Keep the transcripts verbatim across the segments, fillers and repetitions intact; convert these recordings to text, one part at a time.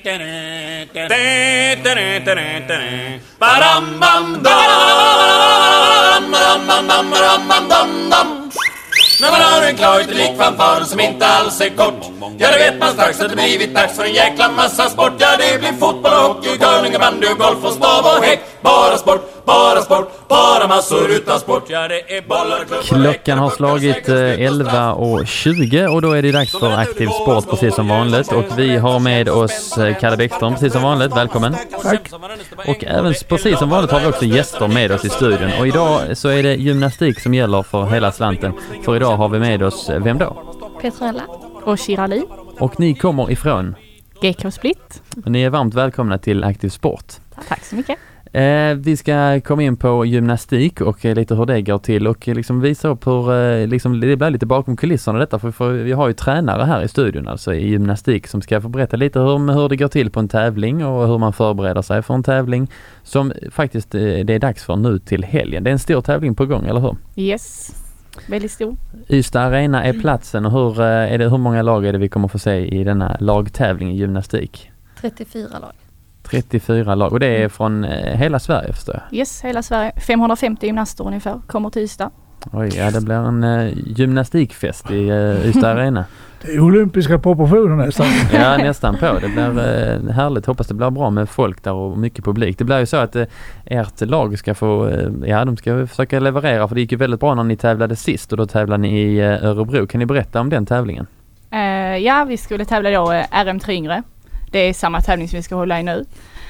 När man har en klar utelik fanfar som inte alls är kort. Ja, det vet man strax att det blivit dags för en jäkla massa sport. Ja, det blir fotboll och hockey, curling och bandy och golf och stav och häck. Bara sport, bara sport, bara massor utan sport. Ja, det är bollar, klubbar. Klockan har slagit elva och tjugo och då är det dags för Aktiv Sport precis som vanligt. Och vi har med oss Kalle Bäckström precis som vanligt. Välkommen. Tack. Och även precis som vanligt har vi också gäster med oss i studion. Och idag så är det gymnastik som gäller för hela slanten. För idag har vi med oss, vem då? Petronella och Shirali. Och ni kommer ifrån? G K Split. Och ni är varmt välkomna till Aktiv Sport. Tack så mycket. Eh, vi ska komma in på gymnastik och eh, lite hur det går till och eh, liksom visa upp hur eh, liksom, det blir lite bakom kulisserna detta för, för vi har ju tränare här i studion alltså i gymnastik som ska få berätta lite hur, hur det går till på en tävling och hur man förbereder sig för en tävling som faktiskt eh, det är dags för nu till helgen. Det är en stor tävling på gång, eller hur? Yes, väldigt stor. Ystad Arena är platsen och hur, eh, är det, hur många lag är det vi kommer få se i denna lagtävling i gymnastik? trettiofyra lag. trettiofyra lag och det är från eh, hela Sverige förstår jag. Yes, hela Sverige. femhundrafemtio gymnaster ungefär kommer till Ystad. Oj, ja det blir en eh, gymnastikfest i eh, Ystad Arena. Det är olympiska proportioner nästan. Ja, nästan på. Det blir eh, härligt. Hoppas det blir bra med folk där och mycket publik. Det blir ju så att eh, ert lag ska få, eh, ja de ska försöka leverera för det gick ju väldigt bra när ni tävlade sist och då tävlade ni i eh, Örebro. Kan ni berätta om den tävlingen? Uh, ja, vi skulle tävla då uh, R M tre yngre. Det är samma tävling som vi ska hålla i nu.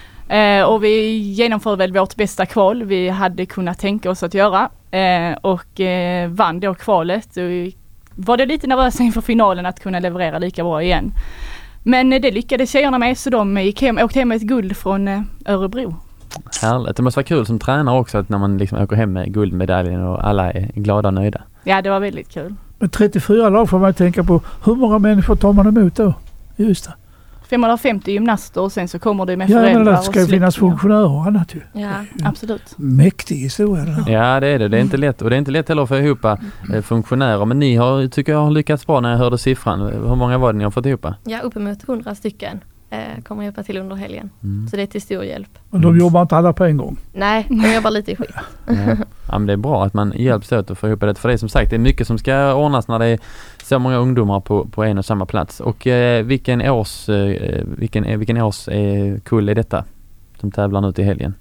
Uh, och vi genomförde väl vårt bästa kval vi hade kunnat tänka oss att göra. Uh, och uh, vann då kvalet. Och vi var det lite nervösa inför finalen att kunna leverera lika bra igen. Men uh, det lyckades tjejerna med så de gick hem, åkte hem med ett guld från uh, Örebro. Härligt. Det måste vara kul som tränare också att när man liksom åker hem med guldmedaljen och alla är glada och nöjda. Ja, det var väldigt kul. Med trettiofyra lag får man tänka på hur många människor tar man emot då? Just det. femhundrafemtio gymnaster och sen så kommer det med ja, föräldrar och men det ska ju finnas funktionärer och annat ju. Ja, absolut. Mäktig historia där. Ja, det är det. Det är inte lätt. Och det är inte lätt heller att få ihop eh, funktionärer. Men ni har, tycker jag har lyckats bra när jag hörde siffran. Hur många var det ni har fått ihop? Ja, uppemot hundra stycken eh, kommer hjälpa till under helgen. Mm. Så det är till stor hjälp. Men de jobbar inte alla på en gång? Nej, de jobbar lite i skit. Ja. Ja, men det är bra att man hjälps åt att få ihop det. För det är som sagt, det är mycket som ska ordnas när det är så många ungdomar på, på en och samma plats. Och eh, vilken års eh, vilken, vilken års eh, kull är detta som tävlar nu till helgen?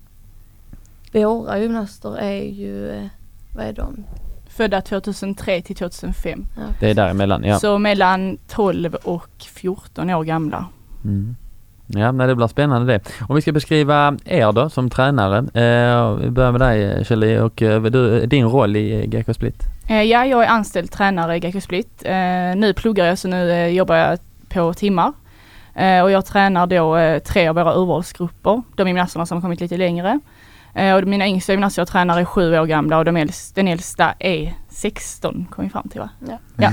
Våra gymnaster är ju, eh, vad är de? Födda tjugohundratre till tjugohundrafem. Ja. Det är däremellan, ja. Så mellan tolv och fjorton år gamla. Mm. Ja, men det blir spännande det. Om vi ska beskriva er då som tränare. Eh, vi börjar med dig, Kjell, och eh, du, din roll i G K Split. Eh, ja, jag är anställd tränare i G K Split. Eh, nu pluggar jag så nu eh, jobbar jag på timmar. Eh, och jag tränar då eh, tre av våra urvalsgrupper. De gymnasterna som har kommit lite längre. Eh, och mina yngsta gymnaster jag tränar är sju år gamla och de äldsta, den äldsta är sexton, kom vi fram till va? Ja. Ja.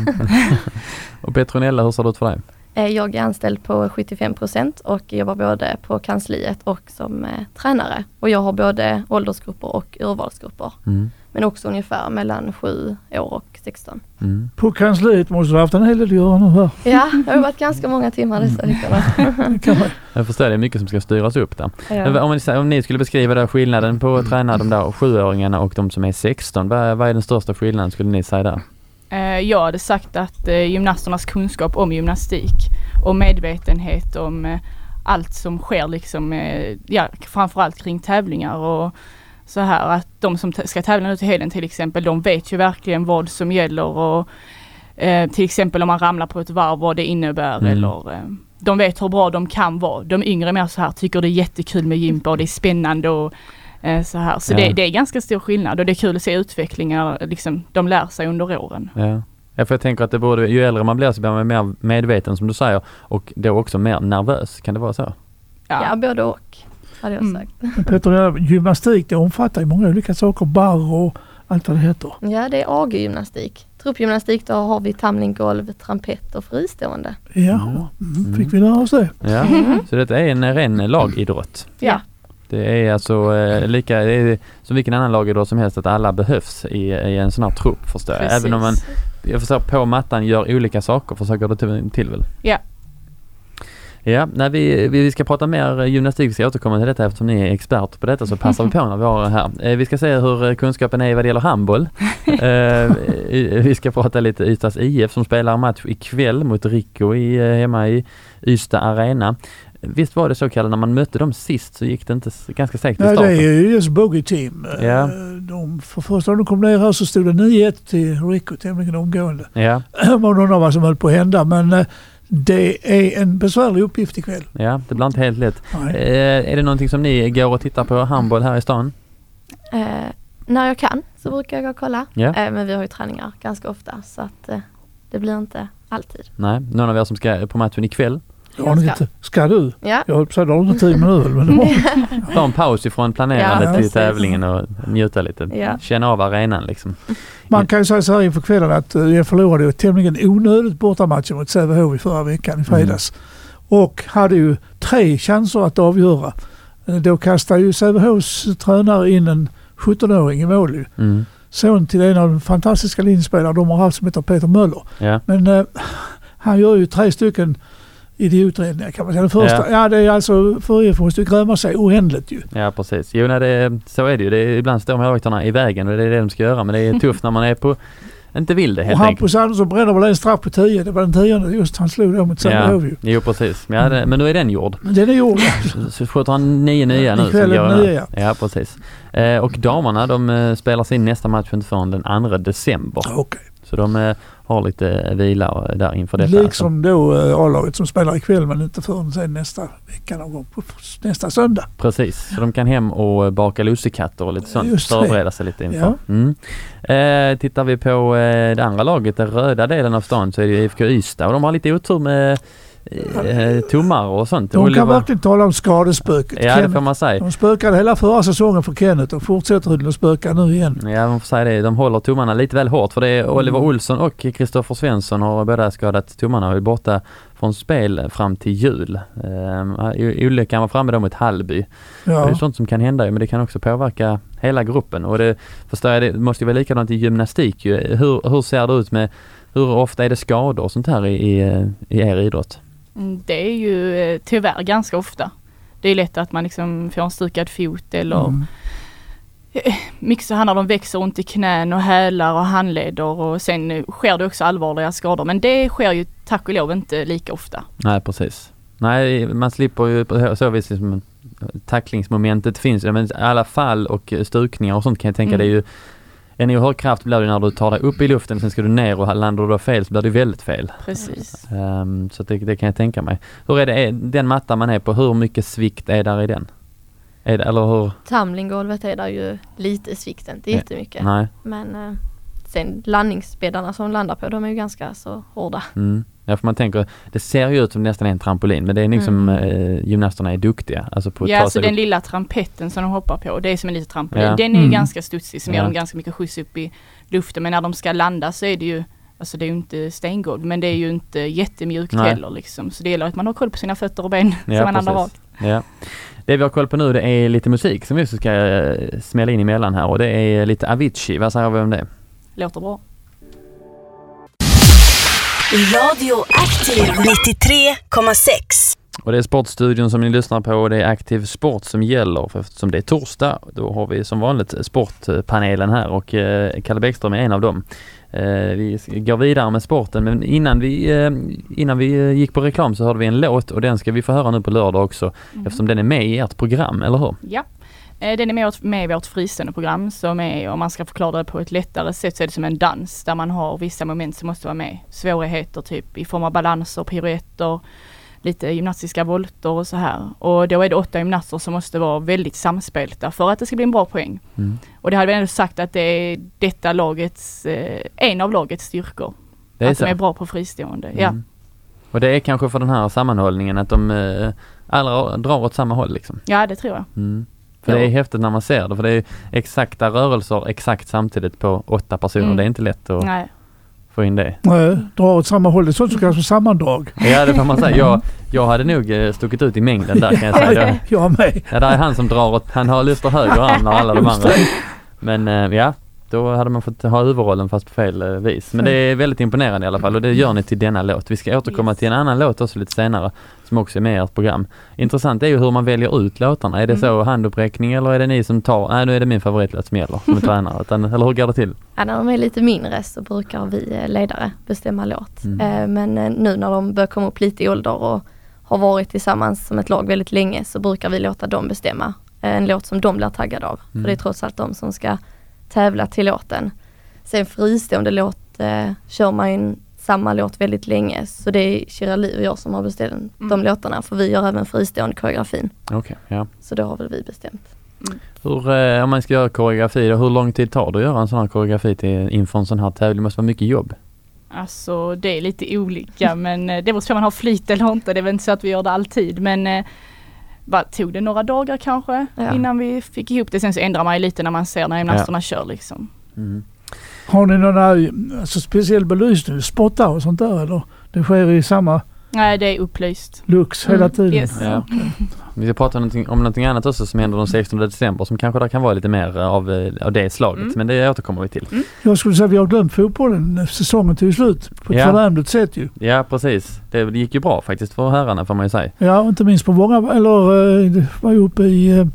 Och Petronella, hur ser det ut för dig? Jag är anställd på sjuttiofem procent och jobbar både på kansliet och som eh, tränare. Och jag har både åldersgrupper och urvalsgrupper. Mm. Men också ungefär mellan sju år och sexton. Mm. På kansliet måste du ha haft en hel del att göra nu här. Ja, det har varit ganska många timmar dessa veckorna. Jag förstår, det är mycket som ska styras upp där. Ja. Om, ni, om ni skulle beskriva där skillnaden på att träna de där sjuåringarna och de som är sexton, vad, vad är den största skillnaden skulle ni säga där? Jag hade sagt att eh, gymnasternas kunskap om gymnastik och medvetenhet om eh, allt som sker liksom, eh, ja, framförallt kring tävlingar och så här, att de som t- ska tävla nu till helgen till exempel, de vet ju verkligen vad som gäller och eh, till exempel om man ramlar på ett varv vad det innebär mm. eller eh, de vet hur bra de kan vara. De yngre mer så här tycker det är jättekul med gympa och det är spännande och så här. Så ja. det, det är ganska stor skillnad och det är kul att se utvecklingar, liksom, de lär sig under åren. Ja. Ja, för jag tänker att det borde, ju äldre man blir så blir man mer medveten som du säger och då också mer nervös, kan det vara så? Ja, ja både och hade jag mm. sagt. Peter, gymnastik det omfattar ju många olika saker, barr och allt vad det heter. Ja, det är A G-gymnastik. Truppgymnastik, då har vi tamlinggolv, trampett och fristående. Ja, mm. fick vi lära oss det. Ja, mm. Så detta är en ren lagidrott. Ja. Det är alltså eh, lika det är som vilken annan lagidrott som helst att alla behövs i, i en sån här trupp, förstår jag. Även om man, jag förstår, på mattan gör olika saker, försöker det till, till väl? Ja. Ja, när vi, vi ska prata mer gymnastik, vi ska återkomma till detta eftersom ni är experter på detta, så passar vi på när vi har det här. Eh, vi ska se hur kunskapen är vad det gäller handboll. Eh, vi ska prata lite Ystads I F som spelar match ikväll mot Rico i, hemma i Ystad Arena. Visst var det så, Kalle, när man mötte dem sist så gick det inte ganska säkert i starten? Nej, det är ju just bogey team. Ja. De, för första gången de kom ner här så stod det nio ett till Rico, tämligen omgående. Ja. Man undrar vad som höll på att hända, men det är en besvärlig uppgift ikväll. Ja, det blir inte helt lätt. Eh, är det någonting som ni går och tittar på handboll här i stan? Eh, när jag kan så brukar jag gå och kolla. Ja. Eh, men vi har ju träningar ganska ofta så att eh, det blir inte alltid. Nej, någon av er som ska på matchen ikväll? Jag ska. Inte, ska du? Ja. Jag höll på att du har inte tid med öl. Men det Ta en paus ifrån planerandet ja, till tävlingen och njuta lite. Ja. Känna av arenan liksom. Man kan ju säga så här inför kvällen att jag förlorade ju tämligen onödigt bortamatchen mot Sävehof i förra veckan i fredags. Mm. Och hade ju tre chanser att avgöra. Då kastade ju Sävehofs tränare in en sjuttonåring i mål ju. Mm. Son till en av de fantastiska linjespelare de har haft som heter Peter Möller. Ja. Men eh, han gör ju tre stycken idiotredningar kan man säga. Den första, ja. ja det är alltså för er måste ju gräma sig oändligt ju. Ja precis. Jo, nej, det, så är det ju. Det är, ibland står målvakterna i vägen och det är det de ska göra. Men det är tufft när man är på, inte vill det helt och enkelt. Och Hampus Andersson bränner väl en straff på tio. Det var den tionde just han slog då mot Sävehof ju. Jo precis. Ja, det, men nu är den gjord. Den är gjord. Så skjuter han nio nya nu. Ikväll är nio, ja. Ja precis. Eh, och damerna de eh, spelar sin nästa match inte förrän den andra december. Okej. Okay. Så de eh, har lite vila där inför detta. Liksom alltså. Då eh, A-laget som spelar ikväll men inte förrän sen nästa vecka någon gång på nästa söndag. Precis, så de kan hem och baka lussekatter och lite sånt. Just förbereda sig lite inför. Ja. Mm. Eh, tittar vi på eh, det andra laget, den röda delen av stan, så är det I F K Ystad och de har lite otur med eh, tummar och sånt. De Oliver. Kan verkligen tala om skadespöket. Ja, det får man säga. De spökade hela förra säsongen för Kenneth och fortsätter att spöka nu igen. Ja, man får säga det. De håller tummarna lite väl hårt för det är Oliver mm. Olsson och Kristoffer Svensson har båda skadat tummarna och är borta från spel fram till jul. Uh, Olyckan var framme då mot Hallby. Ja. Det är sånt som kan hända, men det kan också påverka hela gruppen. Och det, förstår jag, det måste ju vara likadant i gymnastik. Hur, hur ser det ut med, hur ofta är det skador och sånt här i, i, i er idrott? Det är ju tyvärr ganska ofta. Det är lätt att man liksom får en stukad fot eller mm. mycket så handlar om växer ont i knän och hälar och handleder och sen sker det också allvarliga skador. Men det sker ju tack och lov inte lika ofta. Nej, precis. Nej, man slipper ju på så vis liksom, tacklingsmomentet finns. Men alla fall och stukningar och sånt kan jag tänka mm. det är ju en oerhörd kraft blir det när du tar dig upp i luften, sen ska du ner och landar du då fel så blir det väldigt fel. Precis. Um, så det, det kan jag tänka mig. Hur är det, är den matta man är på, hur mycket svikt är där i den? Är det, eller hur? Tamlinggolvet är där ju lite svikt, inte jättemycket. Nej. Men eh, sen landningsbäddarna som landar på, de är ju ganska så hårda. Mm. Ja, för man tänker, det ser ju ut som nästan en trampolin, men det är liksom mm. eh, gymnasterna är duktiga. Alltså på ja, ta så sig den upp. lilla trampetten som de hoppar på, det är som en liten trampolin. Ja. Den är mm. ganska studsig, som ja. ger dem ganska mycket skjuts upp i luften. Men när de ska landa så är det ju, alltså det är ju inte stengolv, men det är ju inte jättemjukt Nej. heller liksom. Så det gäller att man har koll på sina fötter och ben ja, som man andar rakt. Ja. Det vi har koll på nu, det är lite musik som vi också ska uh, smälla in emellan här, och det är lite Avicii. Vad säger vi om det? Låter bra. Radio Aktiv nittiotre komma sex. Och det är Sportstudion som ni lyssnar på, och det är Aktiv Sport som gäller, för eftersom det är torsdag, då har vi som vanligt sportpanelen här, och eh, Kalle Bäckström är en av dem. Eh, vi går vidare med sporten, men innan vi, eh, innan vi gick på reklam så hörde vi en låt, och den ska vi få höra nu på lördag också, mm. eftersom den är med i ert program, eller hur? Ja. Den är med, med i vårt fristående program, som är, om man ska förklara det på ett lättare sätt, så är det som en dans där man har vissa moment som måste vara med. Svårigheter typ i form av balanser, piruetter, lite gymnastiska volter och så här. Och då är det åtta gymnaster som måste vara väldigt samspelta för att det ska bli en bra poäng. Mm. Och det hade vi ändå sagt att det är detta lagets, eh, en av lagets styrkor. Det är att så. De är bra på fristående. Mm. Ja. Och det är kanske för den här sammanhållningen att de eh, alla drar åt samma håll liksom. Ja, det tror jag. Mm. För jo. Det är häftigt när man ser det, för det är exakta rörelser exakt samtidigt på åtta personer. Mm. Det är inte lätt att Nej. få in det. Nej, dra åt samma håll. Det är sånt som kallas för sammandrag. Ja, det får man säga. Jag, jag hade nog stuckit ut i mängden där, kan jag säga. Jag med. Ja, där är han som drar åt, han har lyfter höger arm när alla de andra. Men ja, då hade man fått ha huvudrollen fast på fel eh, vis. Men det är väldigt imponerande i alla fall och det gör ni till denna låt. Vi ska återkomma yes. till en annan låt också lite senare som också är med i ert program. Intressant är ju hur man väljer ut låtarna. Är det mm. så handuppräckning eller är det ni som tar, nej nu är det min favoritlåt som gäller som är tränare, utan, eller hur går det till? Ja, när de är lite mindre så brukar vi ledare bestämma låt. Mm. Eh, men eh, nu när de börjar komma upp lite i ålder och har varit tillsammans som ett lag väldigt länge så brukar vi låta dem bestämma eh, en låt som de blir taggade av. Mm. För det är trots allt de som ska tävla till låten. Sen fristående låt eh, kör man ju samma låt väldigt länge. Så det är Shirali och jag som har bestämt mm. de låtarna. För vi gör även fristående koreografin. Okay, ja. Så det har väl vi bestämt. Mm. Hur, eh, om man ska göra koreografi, då, hur lång tid tar det att göra en sån här koreografi till, inför en sån här tävling? Det måste vara mycket jobb. Alltså det är lite olika men det måste man ha flyt eller inte. Det är väl inte så att vi gör det alltid. Men eh, bara tog det några dagar kanske ja. innan vi fick ihop det. Sen så ändrar man ju lite när man ser när gymnasterna ja. kör liksom. Mm. Har ni någon alltså, speciell belysning, spottar och sånt där eller? Det sker i samma... Nej, det är upplyst. Lux hela tiden. Mm, yes. Ja. Vi ska prata någonting, om någonting annat också som händer den sextonde december som kanske där kan vara lite mer av, av det slaget. Mm. Men det återkommer vi till. Mm. Jag skulle säga att vi har glömt fotbollen. Säsongen tog slut på ett ja. förnämligt sätt ju. Ja, precis. Det gick ju bra faktiskt för herrarna får man ju säga. Ja, inte minst på många, eller det var ju uppe i...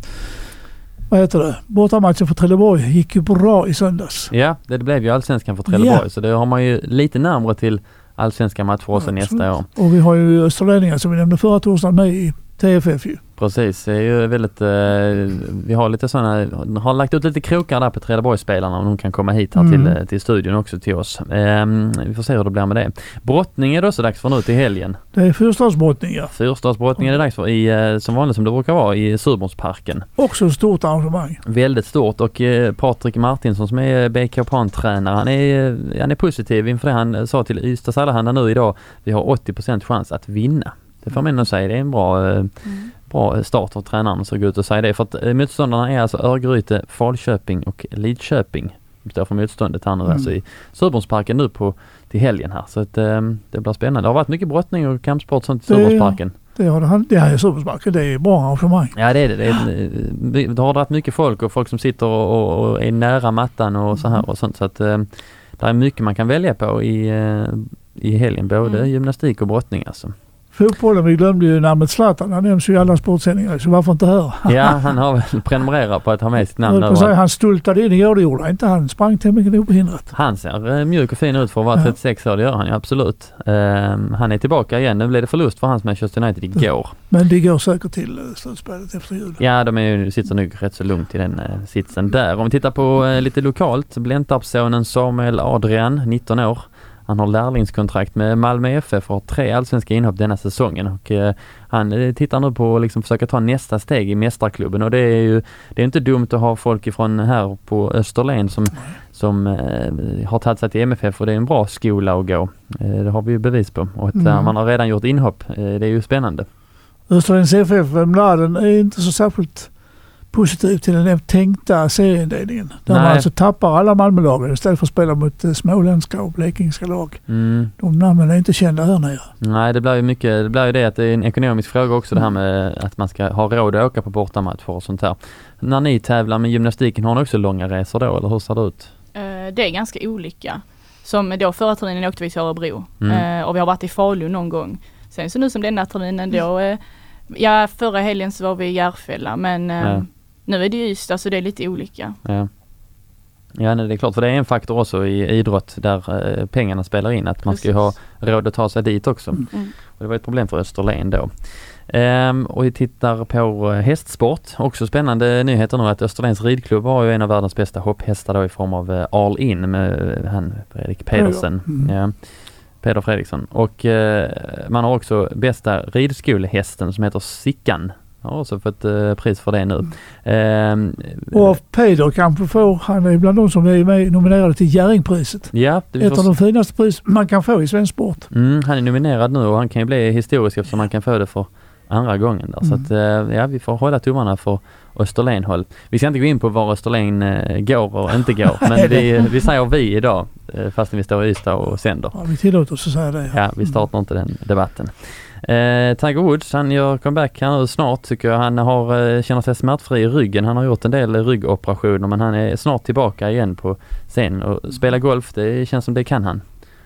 Vad heter det? Bortamatchen för Trelleborg gick ju bra i söndags. Ja, det blev ju allsvenskan för Trelleborg. Ja. Så det har man ju lite närmare till allsvenska matcher också ja, nästa år. Och vi har ju Österlänningar som vi nämnde förra torsdagen med i T F F ju. Precis, det är ju väldigt, eh, vi har lite sådana, har lagt ut lite krokar där på Trelleborgsspelarna om de kan komma hit här mm. till, till studion också till oss. Eh, vi får se hur det blir med det. Brottning är det också dags för nu till helgen. Det är fyrstadsbrottning, ja. Fyrstadsbrottning är det dags för i, som vanligt som det brukar vara i Surbrunnsparken. Också ett stort arrangemang. Väldigt stort och eh, Patrik Martinsson som är B K Pan-tränare, han är, han är positiv inför det. Han sa till Ystads Allehanda nu idag, vi har åttio procent chans att vinna. Det får man nog säga, det är en bra, mm. bra start för tränaren så gå ut och säga det. För att eh, motståndarna är alltså Örgryte, Falköping och Lidköping. Det står för motståndet här nu mm. alltså i Surbrunnsparken nu på till helgen här. Så att, eh, det blir spännande. Det har varit mycket brottning och kampsport sånt i Surbrunnsparken. Det har det, det här är Surbrunnsparken, det är bra arrangemang. Ja det är det. Det, är, det har varit mycket folk och folk som sitter och, och, och är nära mattan och så här och sånt. Så att eh, det är mycket man kan välja på i, eh, i helgen. Både mm. gymnastik och brottning alltså. Fotbollen, vi glömde ju namnet Zlatan. Han nämns ju i alla sportsändningar, så varför inte höra? Ja, han har väl prenumererat på att ha med sitt namn. Jag säga, han stultade in igår, det gjorde han inte. Han sprang tämligen obehindrat. Han ser mjuk och fin ut för att vara trettiosex år, det gör han ju absolut. Um, han är tillbaka igen. Nu blev det förlust för hans Manchester United igår. Men det går säkert till uh, slutspelet efter jul. Ja, de är ju, sitter nog rätt så lugnt i den uh, sitsen där. Om vi tittar på uh, lite lokalt, Blentarpssonen Samuel Adrian, nitton år. Han har lärlingskontrakt med Malmö F F och har tre allsvenska inhopp denna säsongen och eh, han eh, tittar nu på att liksom försöka ta nästa steg i mästarklubben och det är ju det är inte dumt att ha folk ifrån här på Österlen som, som eh, har tagit sig till M F F och det är en bra skola att gå. Eh, det har vi ju bevis på och att mm. man har redan gjort inhopp. Eh, det är ju spännande. Österlens F F, Mladen är inte så särskilt positiv till den tänkta serieindelningen. Där Nej. man alltså tappar alla Malmölagen istället för att spela mot uh, småländska och blekingska lag. Mm. De namnen är inte kända här nere. Nej, det blir ju mycket, det blir ju det att det är en ekonomisk fråga också mm. det här med att man ska ha råd att åka på bortamatcher och sånt här. När ni tävlar med gymnastiken har ni också långa resor då, eller hur ser det ut? Uh, det är ganska olika. Som då förra terminen åkte vi till Örebro mm. uh, och vi har varit i Falun någon gång. Sen så nu som denna terminen då, uh, ja förra helgen så var vi i Järfälla men uh, ja. Nu är det just alltså det är lite olika. Ja. Ja, nej, det är klart för det är en faktor också i idrott där eh, pengarna spelar in att man Precis. Ska ha råd att ta sig dit också. Mm. Och det var ett problem för Österlen då. Ehm, och vi tittar på hästsport. Också spännande nyheter nu att Österlens ridklubb har ju en av världens bästa hopphästar då i form av eh, All In med eh, han Fredrik Pedersen. Mm. Ja. Peder Fredriksson. Och eh, man har också bästa ridskolehästen som heter Sickan. Jag har också fått uh, pris för det nu. Mm. Uh, och Peder kanske får, han är bland de som är med nominerade till Jerringpriset. Ja, det ett av de finaste pris man kan få i svensk sport. Mm, han är nominerad nu och han kan ju bli historisk eftersom man kan få det för andra gången. Där. Mm. Så att, uh, ja, vi får hålla tummarna för Österlen håll. Vi ska inte gå in på var Österlen uh, går och inte går. Men vi, vi säger vi idag uh, fast vi står i Ystad och sänder. Ja, vi tillåter oss att säga det. Ja, ja vi startar mm. inte den debatten. Eh, Tiger Woods, han gör comeback här nu snart tycker jag. Han har, eh, känner sig smärtfri i ryggen. Han har gjort en del ryggoperationer men han är snart tillbaka igen på scen och spela golf. Det känns som det kan han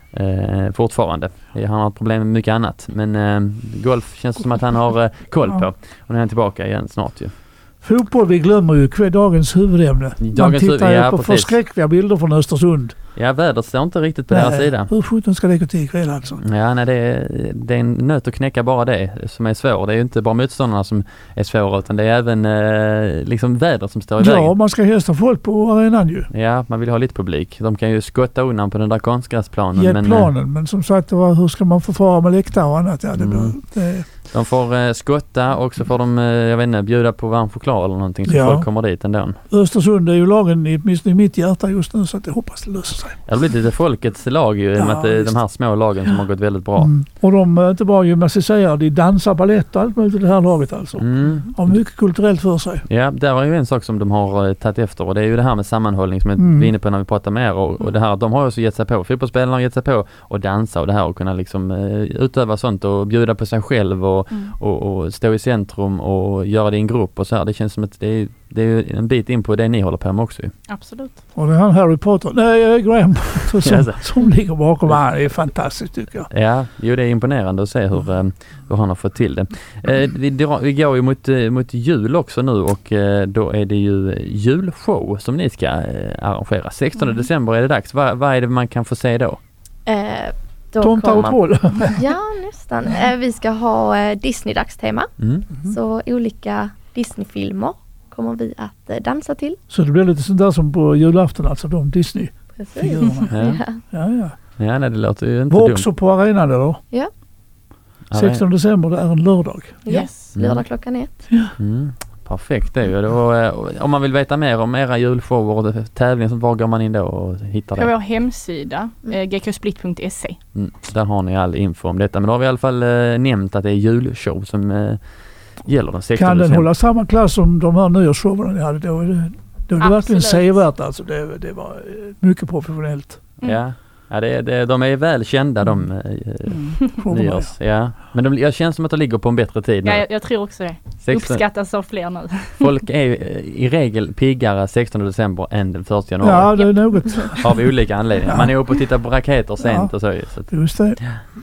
eh, fortfarande. Han har problem med mycket annat men eh, golf känns som att han har eh, koll på. Och nu är han tillbaka igen snart ju. Fotboll, vi glömmer ju kväll, dagens huvudämne. Dagens Man tittar ju ja, på precis. förskräckliga bilder från Östersund. Ja, vädret står inte riktigt på deras sida. Hur sjutton ska det gå till ikväll alltså? Ja, nej, det är, det är en nöt att knäcka bara det som är svår. Det är ju inte bara motståndarna som är svåra utan det är även eh, liksom vädret som står i vägen. Ja, man ska hästa folk på arenan ju. Ja, man vill ha lite publik. De kan ju skotta undan på den där konstgräsplanen. Ge men, planen, men som sagt, hur ska man förfara med läktare och annat? Ja, det, Mm. det, de får eh, skotta och så får de, eh, jag vet inte, bjuda på varm choklad eller någonting så Ja. folk kommer dit ändå. Östersund är ju lagen i, åtminstone i mitt hjärta just nu så att jag hoppas det löser sig. Det har blivit lite folkets lag ju, i och med Ja, att det är visst. de här små lagen som har gått väldigt bra. Mm. Och de är inte bara gymnasiserade, de dansar balett och allt möjligt i det här laget alltså. Mm. Har mycket kulturellt för sig. Ja, där var ju en sak som de har eh, tagit efter och det är ju det här med sammanhållning som Mm. vi är inne på när vi pratar med er och, och det här, de har ju också gett sig på, fotbollsspelarna har gett sig på och dansa och det här och kunna liksom eh, utöva sånt och bjuda på sig själv och, Mm. och, och stå i centrum och göra det i en grupp och så här. Det känns som att det är, det är en bit in på det ni håller på med också ju. Absolut. Och det är han Harry Potter, nej Graham Potter som, Jaså. som ligger bakom. Han är fantastiskt tycker jag. Ja, jo det är imponerande att se hur, eh, hur han har fått till det. Eh, vi, drar, vi går ju mot, eh, mot jul också nu och eh, då är det ju julshow som ni ska eh, arrangera. sextonde Mm. december är det dags. Va, vad är det man kan få se då? Eh, då Tomtar och kommer- troll. Ja, nästan. Eh, vi ska ha eh, Disney-dagstema. Mm. Så olika Disney-filmer kommer vi att eh, dansa till. Så det blir lite sånt där som på julafton, alltså de Disney-figurerna. Precis. Ja. Ja. Ja, ja. Ja, nej, det låter ju inte Var dumt. också på arenan eller? Ja, Ja, sextonde december, det är en lördag. Yes. Mm. lördag klockan ett. Mm. Perfekt, det är ju det. Och, eh, om man vill veta mer om era julshower och tävlingar, så var går man in då och hittar På det? vår hemsida, eh, g k split punkt se. Mm. Där har ni all info om detta. Men då har vi i alla fall eh, nämnt att det är julshow som eh, gäller den sextonde Kan den december. hålla samma klass som de här nyårsshowerna ni hade? Då är det, då är det verkligen Absolut. sevärt alltså. Det, det var eh, mycket professionellt. Mm. Ja, ja det, det, de är väl kända de eh, Mm. showerna, nyårs. Ja. Men de, jag känns som att de ligger på en bättre tid nu. Ja, jag, jag tror också det. sexton, Uppskattas av fler nu. folk är eh, i regel piggare sextonde december än den första januari. Ja, det är något. Av olika anledningar. Ja. Man är uppe och tittar på raketer sent Ja. och så. ju, så att, Just det.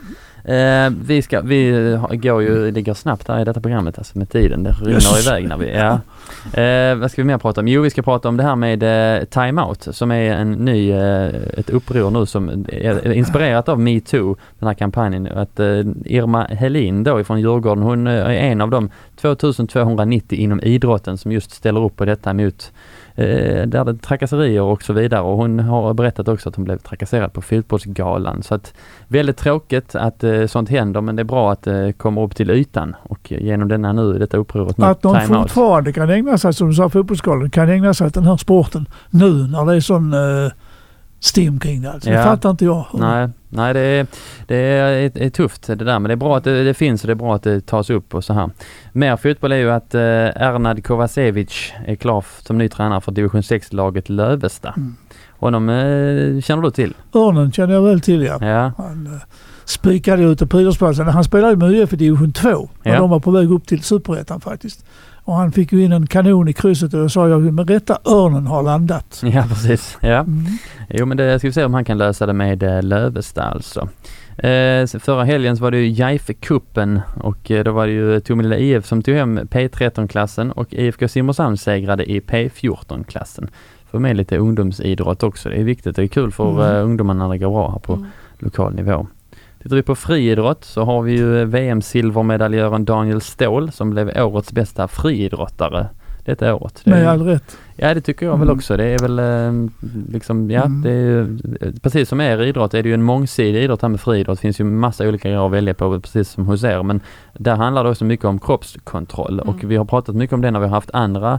Eh, vi ska, vi har- går ju, det går snabbt här i detta programmet alltså med tiden. Det rinner Jesus. iväg när vi, ja. Eh, vad ska vi mer prata om? Jo, vi ska prata om det här med eh, Time Out som är en ny, eh, ett uppror nu som är inspirerat av Me Too, den här kampanjen. Att eh, Irma Helin då ifrån Djurgården, hon eh, är en av de tvåtusentvåhundranittio inom idrotten som just ställer upp på detta mot eh, där det trakasserier och så vidare. Och hon har berättat också att hon blev trakasserad på fotbollsgalan. Så att väldigt tråkigt att eh, sånt händer, men det är bra att det kommer upp till ytan och genom denna nu, detta upproret nu, Att någon Time Out. fortfarande kan ägna sig, som du sa, fotbollsskalan, kan ägna sig åt den här sporten nu när det är sån uh, stim kring det. Alltså. Ja. Det fattar inte jag. Nej, nej det, är, det är, är, är tufft det där, men det är bra att det, det finns och det är bra att det tas upp och så här. Mer fotboll är ju att eh, Ernad Kovacevic är klar f- som ny tränare för division sex-laget Lövesta. Mm. Honom eh, känner du till? Örnen känner jag väl till, ja. Ja. Han uh, spikade ut på idrottsplatsen. Han spelade med U F i division två när Ja. de var på väg upp till superettan faktiskt. Och han fick ju in en kanon i krysset och då sa jag med rätta Örnen har landat. Ja, precis. Ja. Mm. Jo, men det ska vi se om han kan lösa det med eh, Lövesta alltså. Eh, förra helgen så var det ju Jaife-cupen och eh, då var det ju Tomelilla I F som tog hem P tretton-klassen och I F K Simrishamn segrade i P fjorton-klassen. För med lite ungdomsidrott också. Det är viktigt. Det är kul för Mm. eh, ungdomarna när det går bra här på Mm. lokal nivå. Tittar vi på friidrott så har vi ju V M-silvermedaljören Daniel Ståhl som blev årets bästa friidrottare detta året. Det är- Med all rätt. Ja, det tycker jag väl Mm. också. Det är väl eh, liksom, ja, Mm. det är ju, precis som er idrott är det ju en mångsidig idrott här med friidrott. Det finns ju massa olika grejer att välja på, precis som hos er. Men där handlar det också mycket om kroppskontroll. Mm. Och vi har pratat mycket om det när vi har haft andra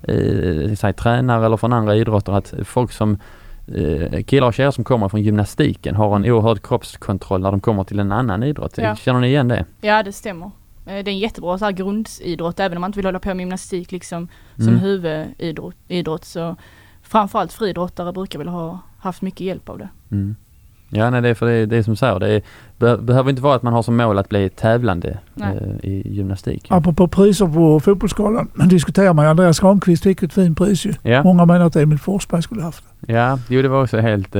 eh, säg, tränare eller från andra idrotter. Att folk som eh, killar och tjejer som kommer från gymnastiken har en oerhörd kroppskontroll när de kommer till en annan idrott. Ja. Känner ni igen det? Ja, det stämmer. Eh, Det är en jättebra så här grundidrott, även om man inte vill hålla på med gymnastik liksom som Mm. huvudidrott. Idrott, så framförallt friidrottare brukar väl ha haft mycket hjälp av det. Mm. Ja, nej, det är för det, det är som säger, det är Be- behöver inte vara att man har som mål att bli tävlande eh, i gymnastik. Apropå priser på fotbollsskalan diskuterar man. Andreas Granqvist fick ett fint pris ju. Ja. Många menar att Emil Forsberg skulle haft det. Ja, jo, det var också helt, eh,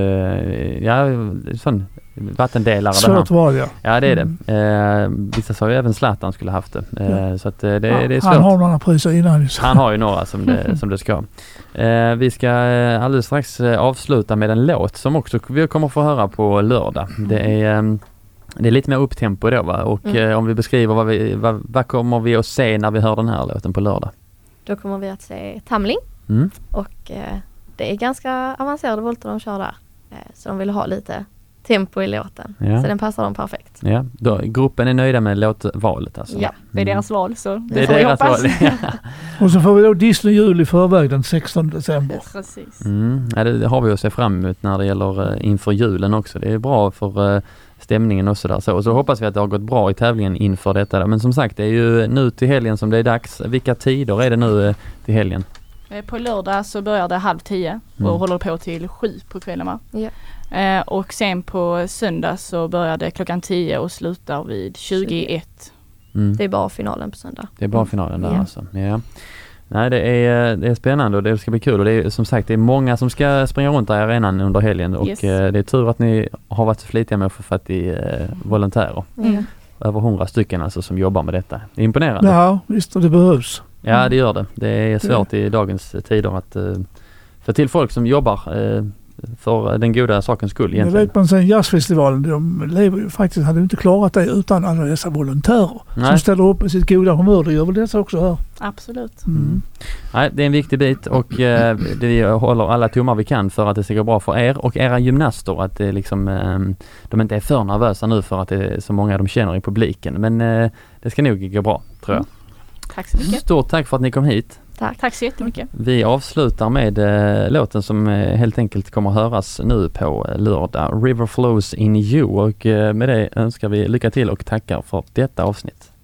ja, sån vattendelare. Svårt val, ja. Ja, det är det. Eh, vissa sa ju även Zlatan skulle haft det. Eh, Ja. Så att eh, det, Ja, det är svårt. han har några priser innan. Han har ju några som det, som det ska. Eh, vi ska eh, alldeles strax eh, avsluta med en låt som också vi kommer få höra på lördag. Det är, eh, det är lite mer upptempo då, va? Och Mm. eh, om vi beskriver vad, vi, vad, vad kommer vi att se när vi hör den här låten på lördag? Då kommer vi att se tamling Mm. och eh, det är ganska avancerade volter de kör där. Eh, så de vill ha lite tempo i låten. Ja. Så den passar dem perfekt. Ja, då, gruppen är nöjda med låtvalet alltså. Ja. Det är Mm. deras val, så det, Det är får vi deras hoppas. val. Ja. Och så får vi då Disney jul i förväg den sextonde december. Precis. Mm. Ja, det, det har vi att se fram emot när det gäller uh, inför julen också. Det är bra för uh, stämningen och sådär. Så, och så hoppas vi att det har gått bra i tävlingen inför detta. Då. Men som sagt, det är ju nu till helgen som det är dags. Vilka tider är det nu uh, till helgen? Eh, På lördag så börjar det halv tio och Mm. håller på till sju på kvällarna. Ja. Eh, och sen på söndag så börjar det klockan tio och slutar vid tjugoett. Mm. Det är bara finalen på söndag. Det är bara finalen där Ja. alltså. Ja. Nej, det är, det är spännande och det ska bli kul. Och det är som sagt, det är många som ska springa runt där i arenan under helgen. Och Yes. eh, det är tur att ni har varit så flitiga med att få fatt i eh, volontärer. Mm. Över hundra stycken alltså som jobbar med detta. Det är imponerande. Ja, Ja, visst, och det behövs. det gör det. Det är svårt i dagens tider att uh, få till folk som jobbar uh, för den goda sakens skull Det egentligen. vet man sen jazzfestivalen, de lever ju faktiskt, hade inte klarat det utan alla dessa volontärer Nej. som ställer upp med sitt goda humör. Det gör väl dessa också här. Absolut. Mm. Nej, det är en viktig bit och eh, det håller alla tummar vi kan för att det ska gå bra för er och era gymnaster. Att det liksom, eh, de inte är för nervösa nu för att det är så många de känner i publiken. Men eh, det ska nog gå bra, tror jag. Tack så mycket. Stort tack för att ni kom hit. Tack. Tack så jättemycket. Vi avslutar med eh, låten som eh, helt enkelt kommer höras nu på eh, lördag. River Flows in You och eh, med det önskar vi lycka till och tackar för detta avsnitt.